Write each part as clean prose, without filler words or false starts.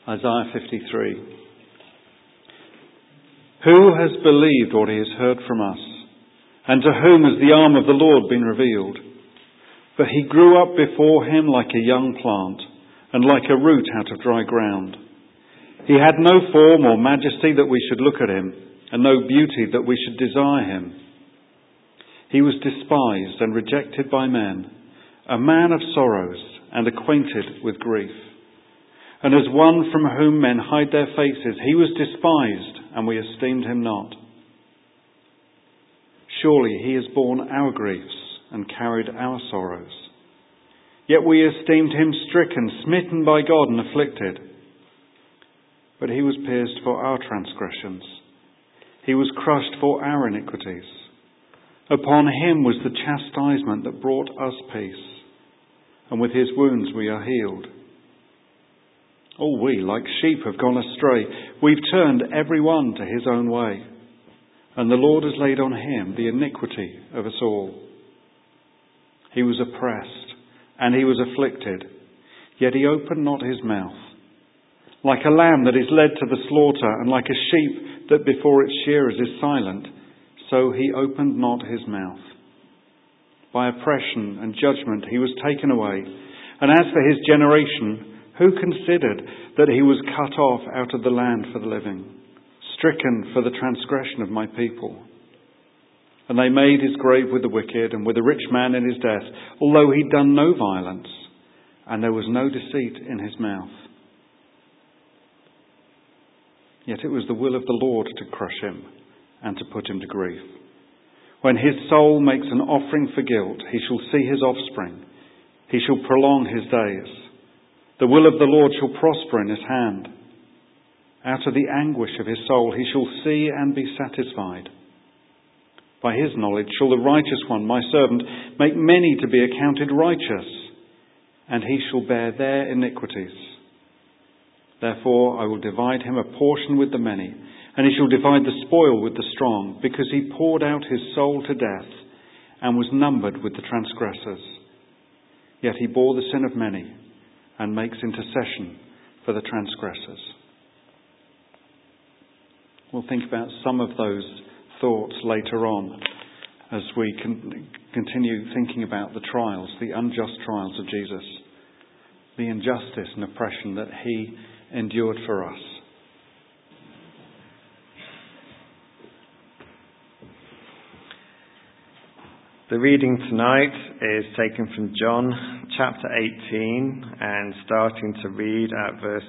Isaiah 53. Who has believed what he has heard from us? And to whom has the arm of the Lord been revealed? But he grew up before him like a young plant, and like a root out of dry ground. He had no form or majesty that we should look at him, and no beauty that we should desire him. He was despised and rejected by men, a man of sorrows and acquainted with grief. And as one from whom men hide their faces, he was despised, and we esteemed him not. Surely he has borne our griefs and carried our sorrows. Yet we esteemed him stricken, smitten by God, and afflicted. But he was pierced for our transgressions. He was crushed for our iniquities. Upon him was the chastisement that brought us peace, and with his wounds we are healed. All we, like sheep, have gone astray. We've turned every one to his own way, and the Lord has laid on him the iniquity of us all. He was oppressed, and he was afflicted, yet he opened not his mouth. Like a lamb that is led to the slaughter, and like a sheep that before its shearers is silent, so he opened not his mouth. By oppression and judgment he was taken away. And as for his generation, who considered that he was cut off out of the land for the living, stricken for the transgression of my people? And they made his grave with the wicked and with a rich man in his death, although he'd done no violence, and there was no deceit in his mouth. Yet it was the will of the Lord to crush him and to put him to grief. When his soul makes an offering for guilt, he shall see his offspring. He shall prolong his days. The will of the Lord shall prosper in his hand. Out of the anguish of his soul he shall see and be satisfied. By his knowledge shall the righteous one, my servant, make many to be accounted righteous, and he shall bear their iniquities. Therefore I will divide him a portion with the many, and he shall divide the spoil with the strong, because he poured out his soul to death, and was numbered with the transgressors. Yet he bore the sin of many, and makes intercession for the transgressors. We'll think about some of those thoughts later on as we continue thinking about the trials, the unjust trials of Jesus, the injustice and oppression that he endured for us. The reading tonight is taken from John chapter 18 and starting to read at verse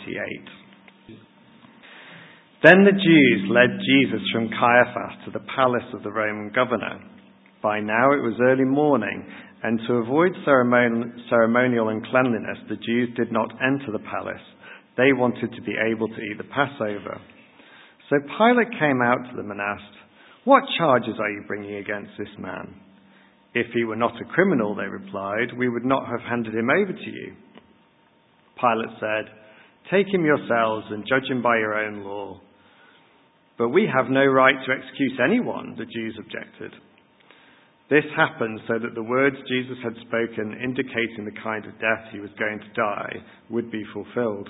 28. Then the Jews led Jesus from Caiaphas to the palace of the Roman governor. By now it was early morning, and to avoid ceremonial uncleanliness, the Jews did not enter the palace. They wanted to be able to eat the Passover. So Pilate came out to them and asked, "What charges are you bringing against this man?" "If he were not a criminal," they replied, "we would not have handed him over to you." Pilate said, "Take him yourselves and judge him by your own law." "But we have no right to execute anyone," the Jews objected. This happened so that the words Jesus had spoken, indicating the kind of death he was going to die, would be fulfilled.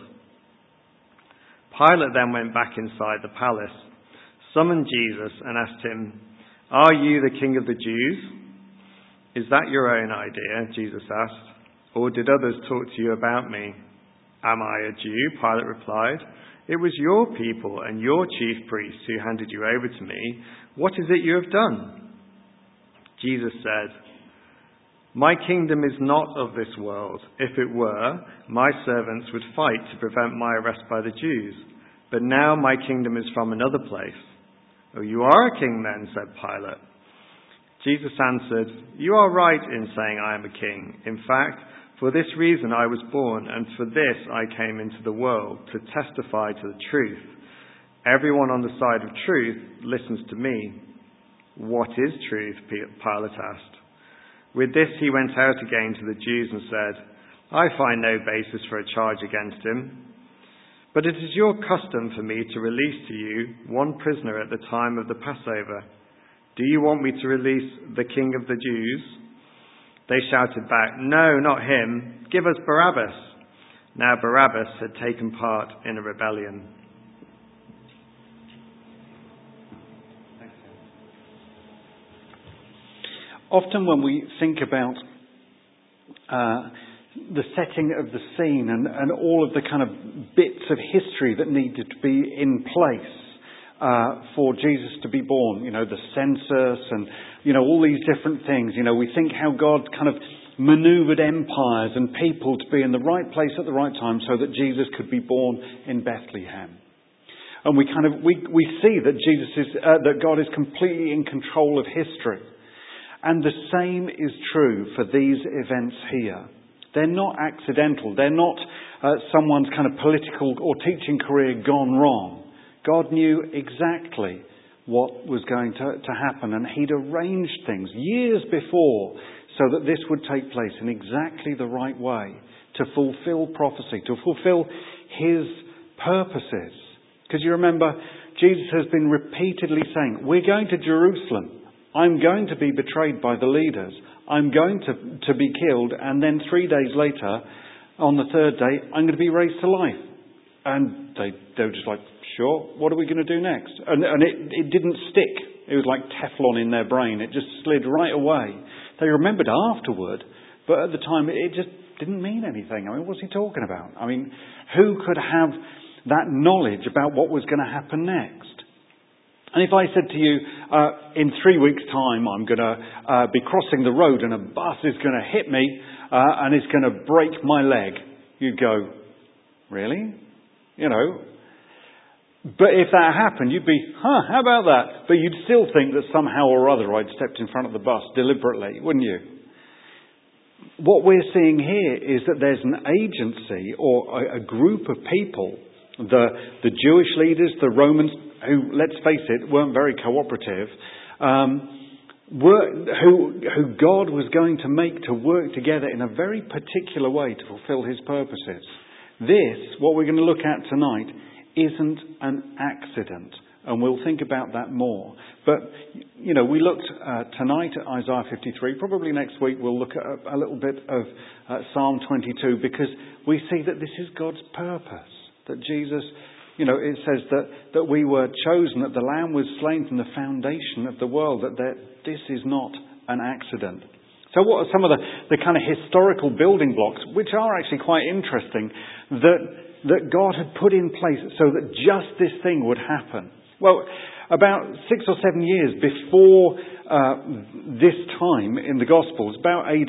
Pilate then went back inside the palace, summoned Jesus and asked him, "Are you the king of the Jews?" "Is that your own idea?" Jesus asked. "Or did others talk to you about me?" "Am I a Jew?" Pilate replied. "It was your people and your chief priests who handed you over to me. What is it you have done?" Jesus said, "My kingdom is not of this world. If it were, my servants would fight to prevent my arrest by the Jews. But now my kingdom is from another place." "Oh, you are a king then," said Pilate. Jesus answered, "You are right in saying I am a king. In fact, for this reason I was born, and for this I came into the world, to testify to the truth. Everyone on the side of truth listens to me." "What is truth?" Pilate asked. With this he went out again to the Jews and said, "I find no basis for a charge against him. But it is your custom for me to release to you one prisoner at the time of the Passover. Do you want me to release the king of the Jews?" They shouted back, "No, not him. Give us Barabbas." Now Barabbas had taken part in a rebellion. Often when we think about the setting of the scene and all of the kind of bits of history that needed to be in place for Jesus to be born, the census and, all these different things. We think how God kind of maneuvered empires and people to be in the right place at the right time so that Jesus could be born in Bethlehem. And we see that that God is completely in control of history. And the same is true for these events here. They're not accidental. They're not someone's kind of political or teaching career gone wrong. God knew exactly what was going to happen, and he'd arranged things years before so that this would take place in exactly the right way to fulfill prophecy, to fulfill his purposes. Because you remember, Jesus has been repeatedly saying, we're going to Jerusalem. I'm going to be betrayed by the leaders. I'm going to be killed. And then 3 days later, on the third day, I'm going to be raised to life. And they were just like, sure, what are we going to do next? And it didn't stick. It was like Teflon in their brain. It just slid right away. They remembered afterward, but at the time it just didn't mean anything. I mean, what's he talking about? I mean, who could have that knowledge about what was going to happen next? And if I said to you, in 3 weeks' time, I'm going to be crossing the road and a bus is going to hit me and it's going to break my leg, you'd go, really? But if that happened, you'd be, how about that? But you'd still think that somehow or other I'd stepped in front of the bus deliberately, wouldn't you? What we're seeing here is that there's an agency or a group of people, the Jewish leaders, the Romans, who, let's face it, weren't very cooperative, who God was going to make to work together in a very particular way to fulfill his purposes. This, what we're going to look at tonight, isn't an accident. And we'll think about that more. But, we looked tonight at Isaiah 53. Probably next week we'll look at a little bit of Psalm 22, because we see that this is God's purpose. That Jesus, it says that we were chosen, that the Lamb was slain from the foundation of the world, that this is not an accident. So what are some of the kind of historical building blocks, which are actually quite interesting, that God had put in place so that just this thing would happen? Well, about 6 or 7 years before this time in the Gospels, about AD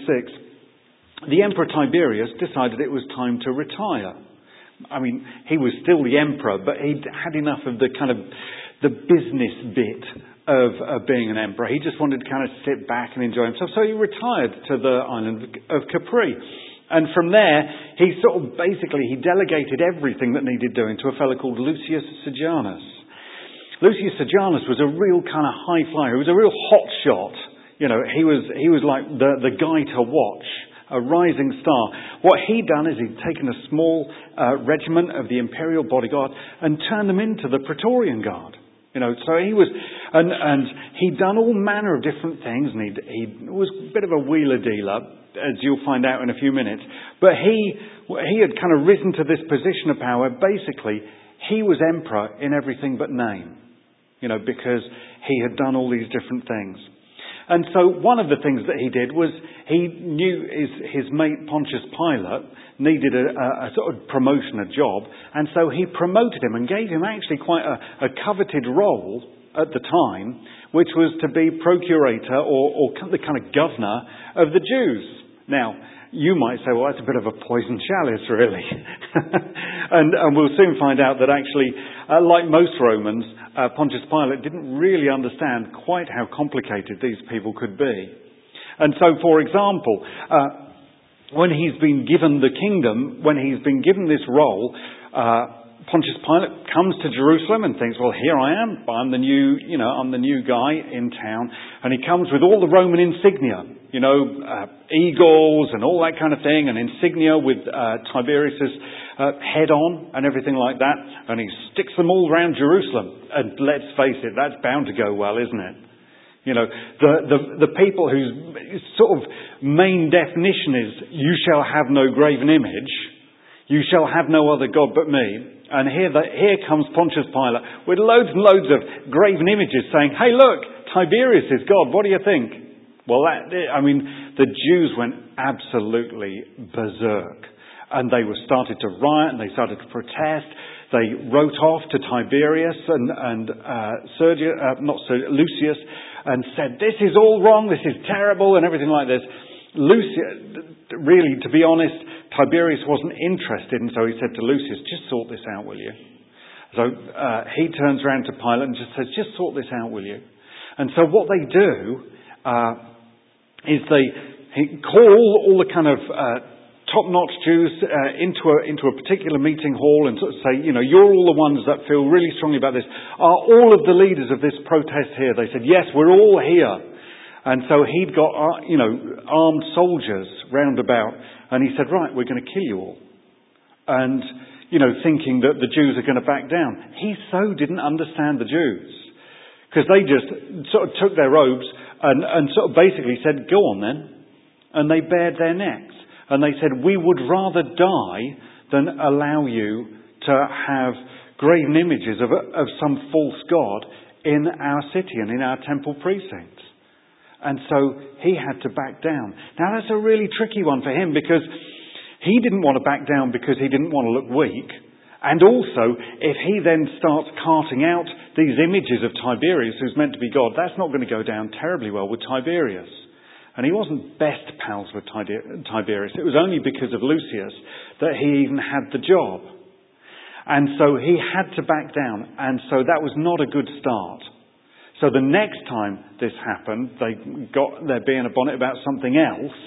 26, the Emperor Tiberius decided it was time to retire. I mean, he was still the emperor, but he'd had enough of the kind of the business bit of being an emperor. He just wanted to kind of sit back and enjoy himself. So he retired to the island of Capri. And from there, he delegated everything that needed doing to a fellow called Lucius Sejanus. Lucius Sejanus was a real kind of high flyer. He was a real hot shot. He was like the guy to watch, a rising star. What he'd done is he'd taken a small regiment of the imperial bodyguard and turned them into the Praetorian Guard. So he was, and he'd done all manner of different things, and he was a bit of a wheeler dealer, as you'll find out in a few minutes. But he had kind of risen to this position of power. Basically, he was emperor in everything but name, because he had done all these different things. And so one of the things that he did was he knew his mate Pontius Pilate needed a sort of promotion, a job. And so he promoted him and gave him actually quite a coveted role at the time, which was to be procurator or the kind of governor of the Jews. Now, you might say, well, that's a bit of a poisoned chalice, really. and we'll soon find out that actually, like most Romans, Pontius Pilate didn't really understand quite how complicated these people could be. And so, for example, when he's been given the kingdom, when he's been given this role, Pontius Pilate comes to Jerusalem and thinks, well, here I am. I'm the new guy in town. And he comes with all the Roman insignia, eagles and all that kind of thing, and insignia with Tiberius's head on and everything like that. And he sticks them all around Jerusalem. And let's face it, that's bound to go well, isn't it? The people whose sort of main definition is, you shall have no graven image, You shall have no other God but me. And here comes Pontius Pilate with loads and loads of graven images saying, hey, look, Tiberius is God. What do you think? Well, the Jews went absolutely berserk. And they started to riot and they started to protest. They wrote off to Tiberius and Lucius and said, this is all wrong, this is terrible, and everything like this. Lucius, really, to be honest, Tiberius wasn't interested, and so he said to Lucius, just sort this out, will you? So he turns around to Pilate and just says, just sort this out, will you? And so what they do is they call all the kind of top-notch Jews into a particular meeting hall and sort of say, you're all the ones that feel really strongly about this. Are all of the leaders of this protest here? They said, yes, we're all here. And so he'd got, armed soldiers round about, and he said, right, we're going to kill you all. And, thinking that the Jews are going to back down. He so didn't understand the Jews. Because they just sort of took their robes and sort of basically said, go on then. And they bared their necks. And they said, we would rather die than allow you to have graven images of some false god in our city and in our temple precincts. And so he had to back down. Now that's a really tricky one for him because he didn't want to back down because he didn't want to look weak. And also, if he then starts carting out these images of Tiberius, who's meant to be God, that's not going to go down terribly well with Tiberius. And he wasn't best pals with Tiberius. It was only because of Lucius that he even had the job. And so he had to back down. And so that was not a good start. So the next time this happened, they got their bee in a bonnet about something else.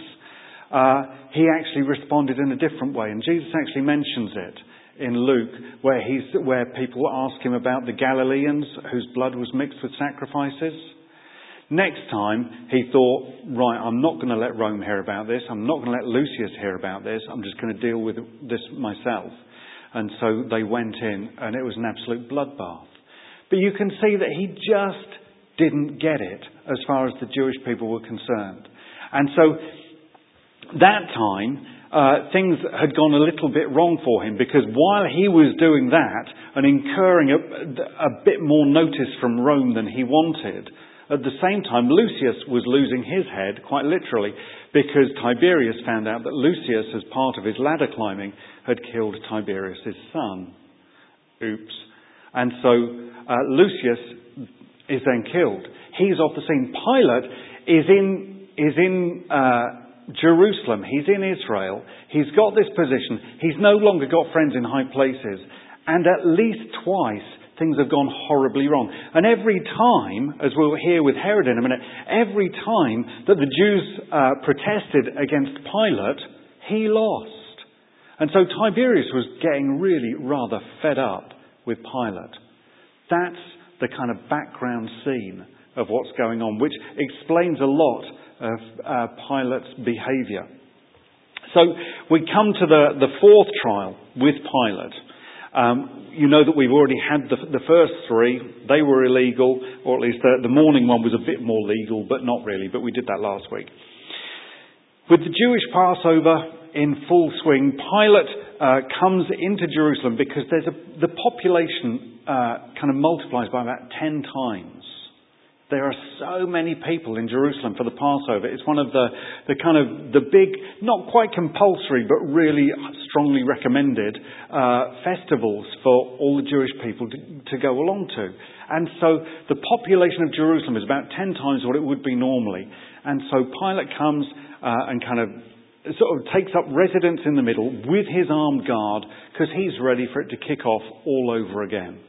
He actually responded in a different way. And Jesus actually mentions it in Luke, where people ask him about the Galileans whose blood was mixed with sacrifices. Next time, he thought, right, I'm not going to let Rome hear about this. I'm not going to let Lucius hear about this. I'm just going to deal with this myself. And so they went in, and it was an absolute bloodbath. But you can see that he just didn't get it as far as the Jewish people were concerned. And so that time, things had gone a little bit wrong for him, because while he was doing that and incurring a bit more notice from Rome than he wanted, at the same time, Lucius was losing his head, quite literally, because Tiberius found out that Lucius, as part of his ladder climbing, had killed Tiberius' son. Oops. And so Lucius is then killed. He's off the scene. Pilate is in Jerusalem. He's in Israel. He's got this position. He's no longer got friends in high places. And at least twice, things have gone horribly wrong. And every time, as we'll hear with Herod in a minute, every time that the Jews protested against Pilate, he lost. And so Tiberius was getting really rather fed up with Pilate. That's the kind of background scene of what's going on, which explains a lot of Pilate's behaviour. So we come to the fourth trial with Pilate. You know that we've already had the first three. They were illegal, or at least the morning one was a bit more legal, but not really. But we did that last week. With the Jewish Passover in full swing, Pilate comes into Jerusalem because the population kind of multiplies by about 10 times. There are so many people in Jerusalem for the Passover. It's one of the kind of the big, not quite compulsory, but really strongly recommended festivals for all the Jewish people to go along to. And so the population of Jerusalem is about 10 times what it would be normally. And so Pilate comes and kind of sort of takes up residence in the middle with his armed guard, because he's ready for it to kick off all over again.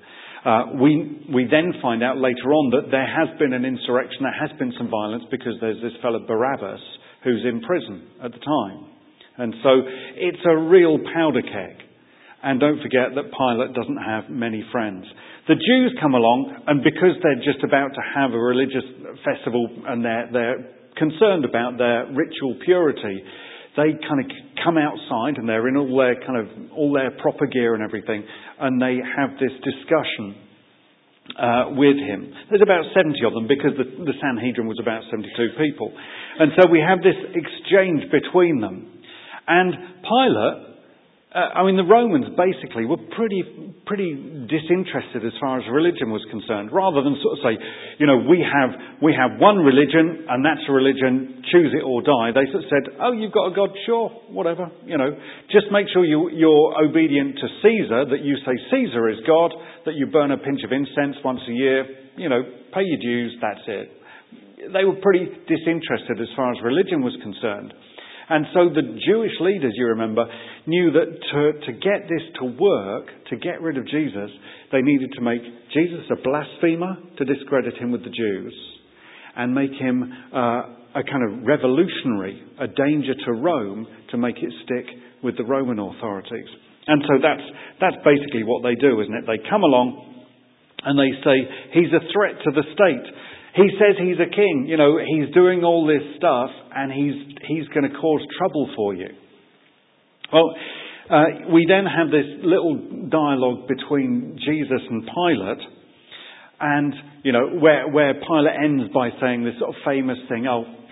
We then find out later on that there has been an insurrection, there has been some violence, because there's this fellow Barabbas who's in prison at the time. And so it's a real powder keg. And don't forget that Pilate doesn't have many friends. The Jews come along, and because they're just about to have a religious festival and they're concerned about their ritual purity, they kind of come outside, and they're in all their proper gear and everything, and they have this discussion with him. There's about 70 of them, because the Sanhedrin was about 72 people. And so we have this exchange between them. And Pilate The Romans basically were pretty disinterested as far as religion was concerned. Rather than sort of say, we have one religion and that's a religion, choose it or die. They sort of said, oh, you've got a God, sure, whatever. Just make sure you're obedient to Caesar, that you say Caesar is God, that you burn a pinch of incense once a year, pay your dues, that's it. They were pretty disinterested as far as religion was concerned. And so the Jewish leaders, you remember, knew that to get this to work, to get rid of Jesus, they needed to make Jesus a blasphemer, to discredit him with the Jews, and make him a kind of revolutionary, a danger to Rome, to make it stick with the Roman authorities. And so that's basically what they do, isn't it? They come along and they say, he's a threat to the state. He says he's a king, he's doing all this stuff and he's going to cause trouble for you. Well, we then have this little dialogue between Jesus and Pilate, and, where Pilate ends by saying this sort of famous thing,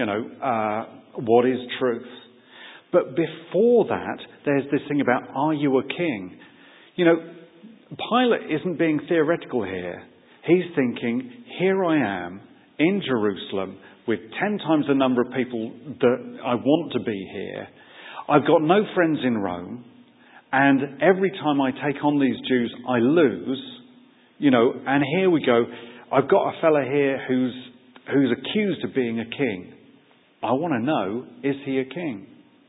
what is truth? But before that, there's this thing about, are you a king? Pilate isn't being theoretical here. He's thinking, here I am, in Jerusalem, with 10 times the number of people that I want to be here. I've got no friends in Rome, and every time I take on these Jews, I lose. And here we go. I've got a fella here who's accused of being a king. I want to know, is he a king?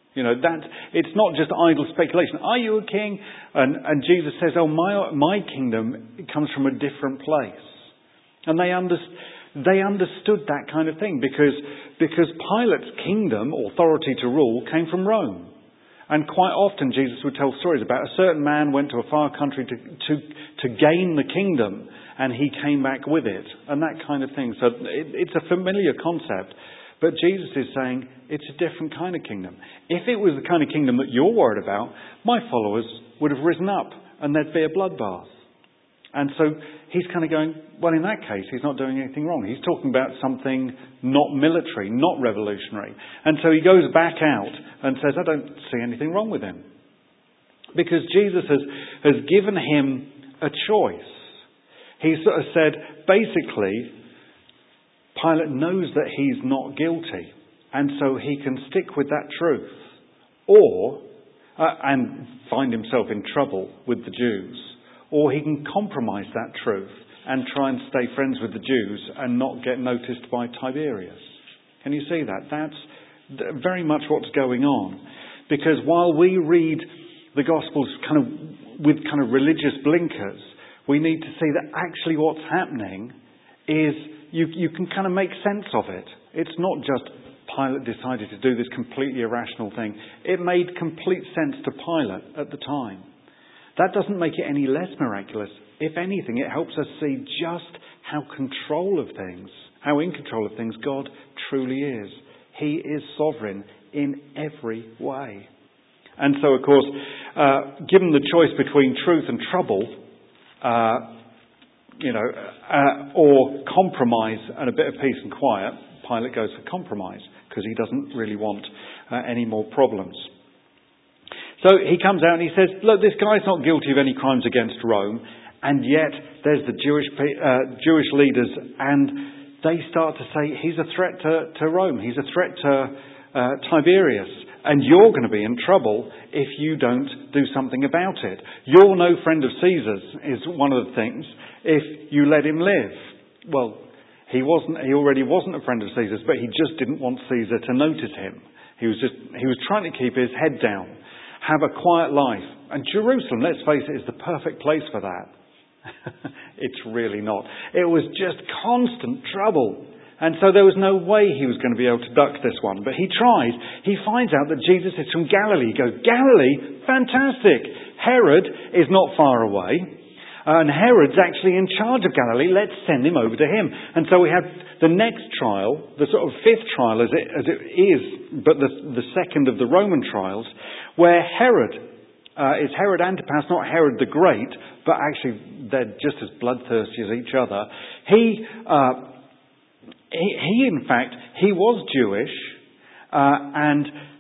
It's not just idle speculation. Are you a king? And Jesus says, oh, my kingdom comes from a different place. And they understood that kind of thing because Pilate's kingdom, authority to rule, came from Rome. And quite often Jesus would tell stories about a certain man went to a far country to gain the kingdom, and he came back with it, and that kind of thing. So it's a familiar concept. But Jesus is saying it's a different kind of kingdom. If it was the kind of kingdom that you're worried about, my followers would have risen up and there'd be a bloodbath. And so he's kind of going, well, in that case, he's not doing anything wrong. He's talking about something not military, not revolutionary. And so he goes back out and says, I don't see anything wrong with him. Because Jesus has given him a choice. He sort of said, basically, Pilate knows that he's not guilty. And so he can stick with that truth. Or, and find himself in trouble with the Jews. Or he can compromise that truth and try and stay friends with the Jews and not get noticed by Tiberius. Can you see that? That's very much what's going on. Because while we read the Gospels with religious blinkers, we need to see that actually what's happening is you can kind of make sense of it. It's not just Pilate decided to do this completely irrational thing. It made complete sense to Pilate at the time. That doesn't make it any less miraculous. If anything, it helps us see just how in control of things God truly is. He is sovereign in every way. And so, of course, given the choice between truth and trouble, or compromise and a bit of peace and quiet, Pilate goes for compromise because he doesn't really want any more problems. So he comes out and he says, look, this guy's not guilty of any crimes against Rome. And yet there's the Jewish leaders, and they start to say he's a threat to Rome. He's a threat to Tiberius. And you're going to be in trouble if you don't do something about it. You're no friend of Caesar's is one of the things if you let him live. Well, he already wasn't a friend of Caesar's, but he just didn't want Caesar to notice him. He was trying to keep his head down. Have a quiet life. And Jerusalem, let's face it, is the perfect place for that. It's really not. It was just constant trouble. And so there was no way he was going to be able to duck this one. But he tries. He finds out that Jesus is from Galilee. He goes, Galilee? Fantastic. Herod is not far away. And Herod's actually in charge of Galilee. Let's send him over to him. And so we have the next trial, the sort of fifth trial as it is, but the second of the Roman trials, where Herod is Herod Antipas, not Herod the Great, but actually they're just as bloodthirsty as each other. He in fact, he was Jewish, and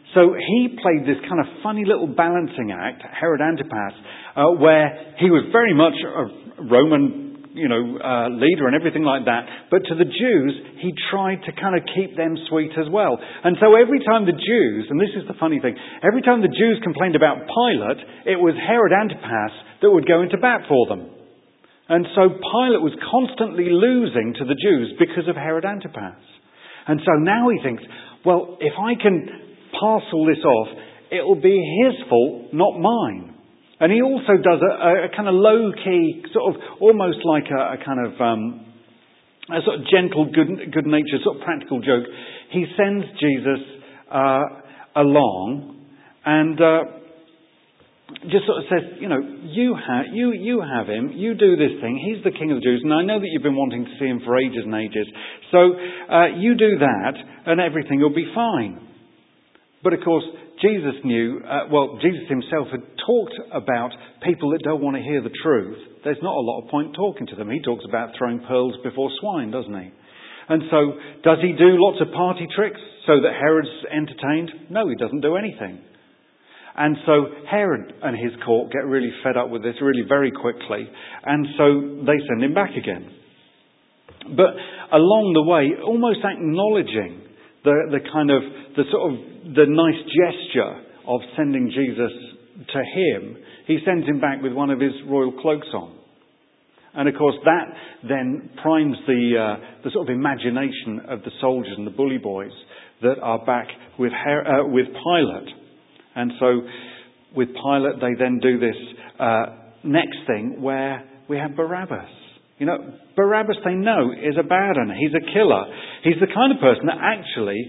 So he played this kind of funny little balancing act, Herod Antipas, where he was very much a Roman leader and everything like that. But to the Jews, he tried to kind of keep them sweet as well. And so every time the Jews, and this is the funny thing, every time the Jews complained about Pilate, it was Herod Antipas that would go into bat for them. And so Pilate was constantly losing to the Jews because of Herod Antipas. And so now he thinks, well, if I can pass all this off, it'll be his fault, not mine. And he also does a kind of low-key, sort of almost like a kind of a sort of gentle, good-natured, sort of practical joke. He sends Jesus along and just sort of says, you have him, you do this thing. He's the King of the Jews, and I know that you've been wanting to see him for ages and ages. So you do that, and everything will be fine. But of course, Jesus knew, Jesus himself had talked about people that don't want to hear the truth. There's not a lot of point talking to them. He talks about throwing pearls before swine, doesn't he? And so, does he do lots of party tricks so that Herod's entertained? No, he doesn't do anything. And so Herod and his court get really fed up with this really very quickly. And so they send him back again. But along the way, almost acknowledging the nice gesture of sending Jesus to him, he sends him back with one of his royal cloaks on. And of course that then primes the sort of imagination of the soldiers and the bully boys that are back with Pilate. And so with Pilate they then do this next thing where we have Barabbas. Barabbas, they know, is a bad one. He's a killer. He's the kind of person that actually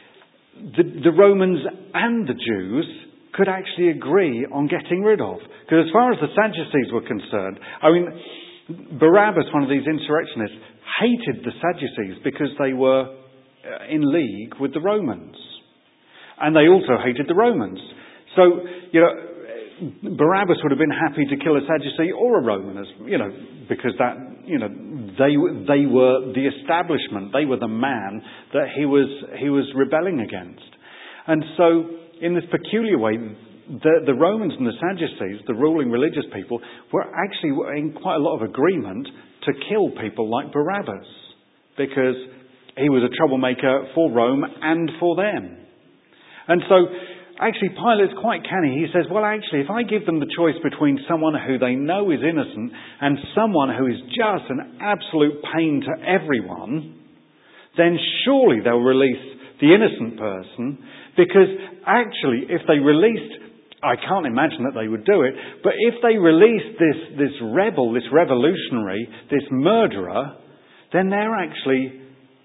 the Romans and the Jews could actually agree on getting rid of. Because as far as the Sadducees were concerned, Barabbas, one of these insurrectionists, hated the Sadducees because they were in league with the Romans. And they also hated the Romans. So, Barabbas would have been happy to kill a Sadducee or a Roman, because they were the establishment. They were the man that he was rebelling against. And so, in this peculiar way, the Romans and the Sadducees, the ruling religious people, were actually in quite a lot of agreement to kill people like Barabbas, because he was a troublemaker for Rome and for them. And so, actually, Pilate's quite canny. He says, well, actually, if I give them the choice between someone who they know is innocent and someone who is just an absolute pain to everyone, then surely they'll release the innocent person, because actually, if they released, I can't imagine that they would do it, but if they released this rebel, this revolutionary, this murderer, then they're actually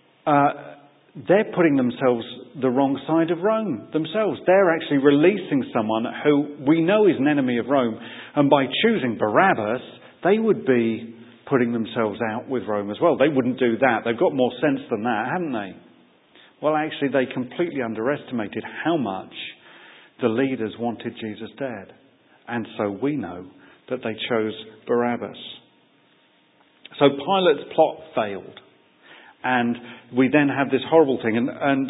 they're putting themselves the wrong side of Rome themselves. They're actually releasing someone who we know is an enemy of Rome. And by choosing Barabbas, they would be putting themselves out with Rome as well. They wouldn't do that. They've got more sense than that, haven't they? Well, actually, they completely underestimated how much the leaders wanted Jesus dead. And so we know that they chose Barabbas. So Pilate's plot failed. And we then have this horrible thing, and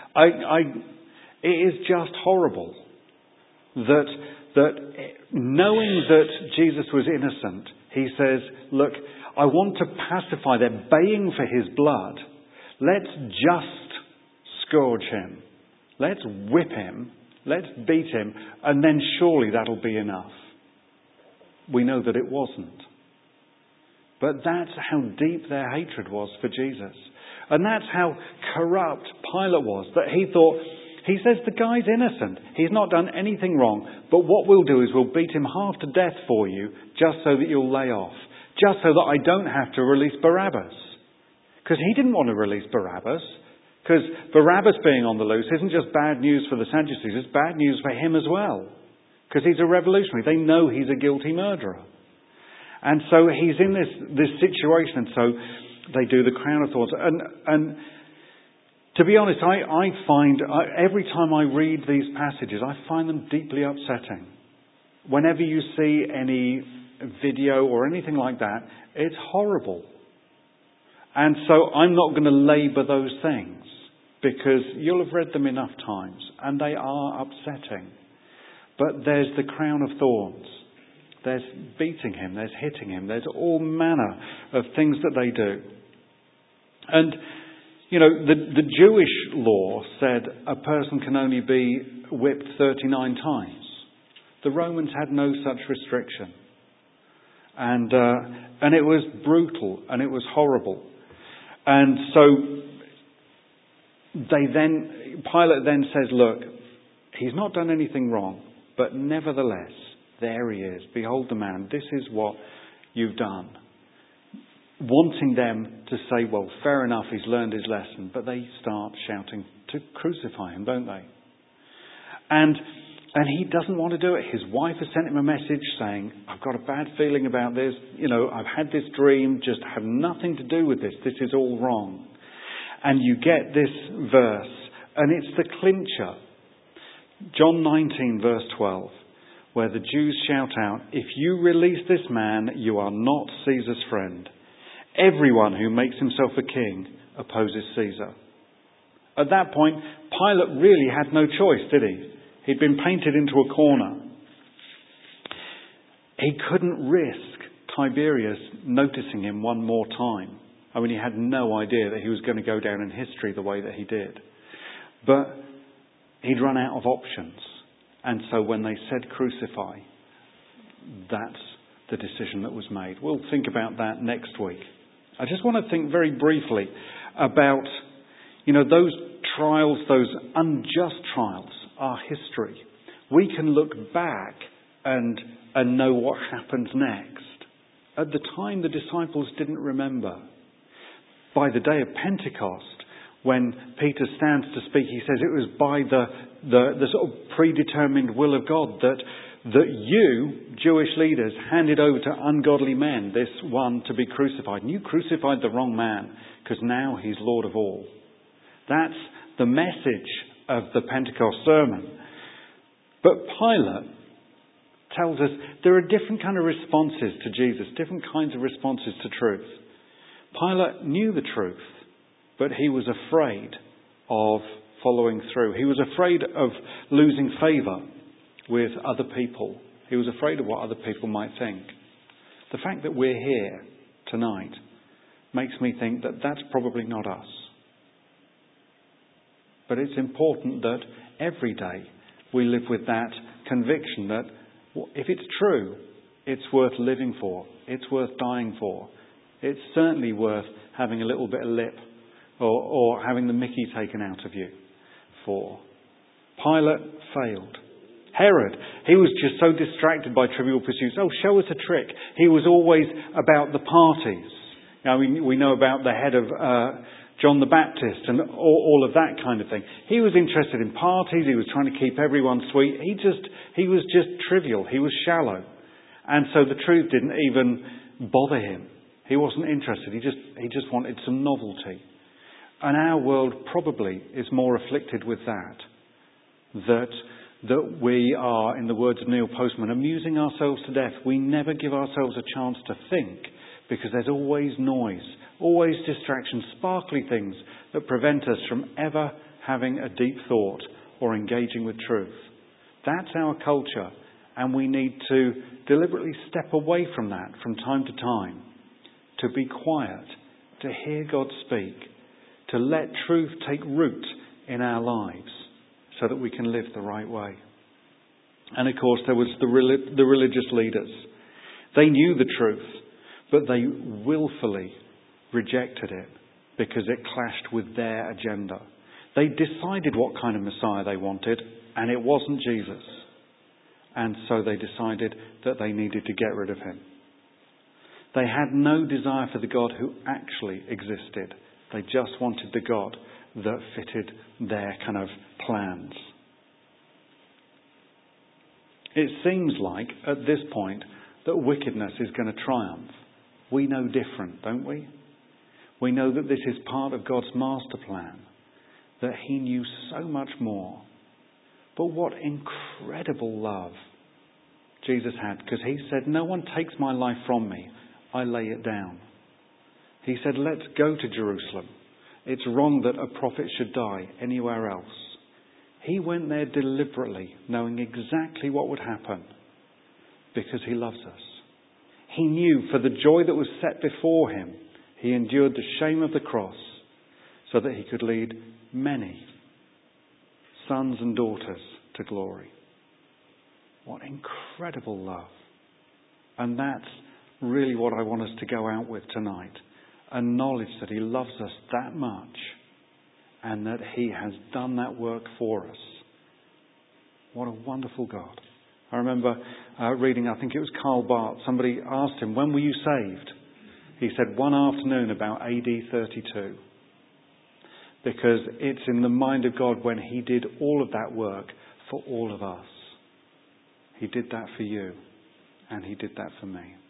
it is just horrible that knowing that Jesus was innocent, he says, look, I want to pacify, they're baying for his blood. Let's just scourge him. Let's whip him. Let's beat him. And then surely that'll be enough. We know that it wasn't. But that's how deep their hatred was for Jesus. And that's how corrupt Pilate was. That he thought, he says the guy's innocent. He's not done anything wrong. But what we'll do is we'll beat him half to death for you, just so that you'll lay off. Just so that I don't have to release Barabbas. Because he didn't want to release Barabbas. Because Barabbas being on the loose isn't just bad news for the Sadducees, it's bad news for him as well. Because he's a revolutionary. They know he's a guilty murderer. And so he's in this situation, and so they do the crown of thorns. And to be honest, I find, every time I read these passages, I find them deeply upsetting. Whenever you see any video or anything like that, it's horrible. And so I'm not going to labour those things. because you'll have read them enough times, and they are upsetting. But there's the crown of thorns. There's beating him, there's hitting him, there's all manner of things that they do. And, the Jewish law said a person can only be whipped 39 times. The Romans had no such restriction. And it was brutal and it was horrible. And so Pilate then says, look, he's not done anything wrong, but nevertheless, there he is. Behold the man. This is what you've done. Wanting them to say, well, fair enough, he's learned his lesson. But they start shouting to crucify him, don't they? And he doesn't want to do it. His wife has sent him a message saying, I've got a bad feeling about this. I've had this dream, just have nothing to do with this. This is all wrong. And you get this verse, and it's the clincher. John 19, verse 12, where the Jews shout out, if you release this man, you are not Caesar's friend. Everyone who makes himself a king opposes Caesar. At that point, Pilate really had no choice, did he? He'd been painted into a corner. He couldn't risk Tiberius noticing him one more time. I mean, he had no idea that he was going to go down in history the way that he did. But he'd run out of options. And so when they said crucify, that's the decision that was made. We'll think about that next week. I just want to think very briefly about, those trials, those unjust trials are history. We can look back and know what happens next. At the time, the disciples didn't remember. By the day of Pentecost, when Peter stands to speak, he says it was by the sort of predetermined will of God that you, Jewish leaders, handed over to ungodly men this one to be crucified. And you crucified the wrong man, because now he's Lord of all. That's the message of the Pentecost sermon. But Pilate tells us there are different kind of responses to Jesus, different kinds of responses to truth. Pilate knew the truth, but he was afraid of following through. He was afraid of losing favour with other people. He was afraid of what other people might think. The fact that we're here tonight makes me think that that's probably not us. But it's important that every day we live with that conviction that if it's true, it's worth living for. It's worth dying for. It's certainly worth having a little bit of lip or having the mickey taken out of you for. Pilate failed. Herod, he was just so distracted by trivial pursuits. Oh, show us a trick. He was always about the parties. Now, we know about the head of John the Baptist and all of that kind of thing. He was interested in parties. He was trying to keep everyone sweet. He was just trivial. He was shallow. And so the truth didn't even bother him. He wasn't interested. He just wanted some novelty. And our world probably is more afflicted with that we are, in the words of Neil Postman, amusing ourselves to death. We never give ourselves a chance to think, because there's always noise, always distractions, sparkly things that prevent us from ever having a deep thought or engaging with truth. That's our culture, and we need to deliberately step away from that from time to time, to be quiet, to hear God speak, to let truth take root in our lives, so that we can live the right way. And of course, there was the religious leaders. They knew the truth, but they willfully rejected it because it clashed with their agenda. They decided what kind of Messiah they wanted, and it wasn't Jesus. And so they decided that they needed to get rid of him. They had no desire for the God who actually existed. They just wanted the God that fitted their kind of plans. It seems like, at this point, that wickedness is going to triumph. We know different, don't we? We know that this is part of God's master plan, that he knew so much more. But what incredible love Jesus had, because he said, no one takes my life from me, I lay it down. He said, let's go to Jerusalem. It's wrong that a prophet should die anywhere else. He went there deliberately, knowing exactly what would happen, because he loves us. He knew for the joy that was set before him, he endured the shame of the cross so that he could lead many sons and daughters to glory. What incredible love. And that's really what I want us to go out with tonight. A knowledge that he loves us that much and that he has done that work for us. What a wonderful God. I remember reading, I think it was Karl Barth, somebody asked him, when were you saved? He said, one afternoon about AD 32. Because it's in the mind of God when he did all of that work for all of us. He did that for you, and he did that for me.